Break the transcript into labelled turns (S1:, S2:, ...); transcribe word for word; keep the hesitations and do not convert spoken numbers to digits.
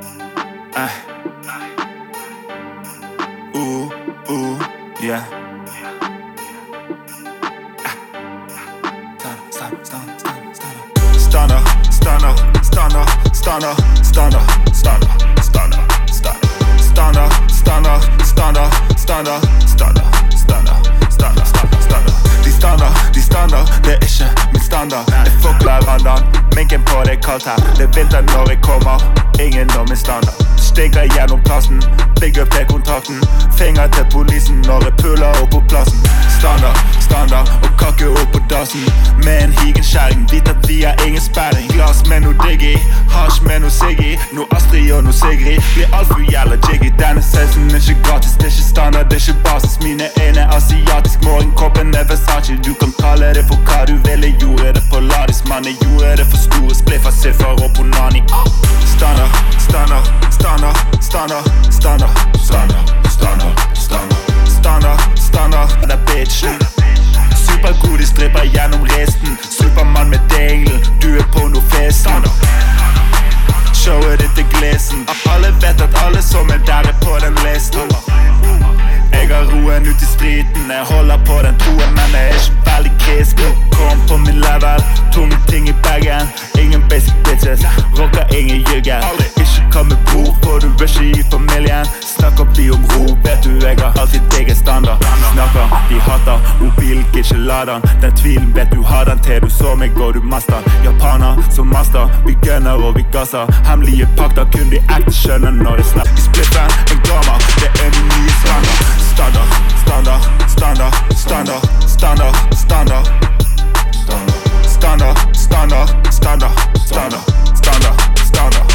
S1: Ay. Ooh, ooh, yeah. Stunner, stunner, stunner, stunner, stunner, stunner, stunner, stunner, stunner, stunner, stunner, stunner, stunner, stunner, stunner, stunner, stunner. De stunner, de stunner, det er ikke min standard. Jeg fucker hverandre, minken på det kaldt her. Det er vinter når jeg kommer, ingen når min standard. Stikker gjennom plassen, big up til kontrakten. Finger til polisen når jeg puller opp på plassen. Standard, standard, og kakke opp på dassen. Med en higenskjæring, vet at vi har ingen sperring. Glass med noe digg i, hasj med noe sigg i. Noe Astrid og noe Sigrid, blir alt for jævla jiggy. Denne sausen er ikke gratis, det er ikke standard, det er ikke basis. Mine øyne er asiatisk, morgenkåpen er Versace. Du kan kalle det for hva du vil, jeg gjorde det på Ladis. Man, jeg gjorde det for store spliffer, Silfer og Ponani. Standard, standard, standard, standard, standard, standard, standard, standard, standard, standard, det er bitch. Supergod, de stripper gjennom resten. Supermann med dengelen, du er på noe festen. Showet ditt er glesen. Alle vet at alle som er der er på den listen. Jeg har roen ut i striten, jeg holder på den troen, men jeg er ikke veldig kristen. Kom på min level, tunge ting i bagen. Ingen basic bitches, rocker ingen jyggen. Ikke kom med bror, for du er ikke i familien. Snakker vi om ro, vet du jeg har alltid digget standard. Snakker, de hater, mobilen ikke lader. Den tvilen vet du har den til du så meg og du master. Japaner som master, vi gunner og vi gasser. Hemmelige pakter kun de ekte skjønner når det slipper. I spliffen, en glamour, det er min nye standard. Standard, standard, standard, standard, standard, standard, standard, standard, standard, standard, standard, standard, standard.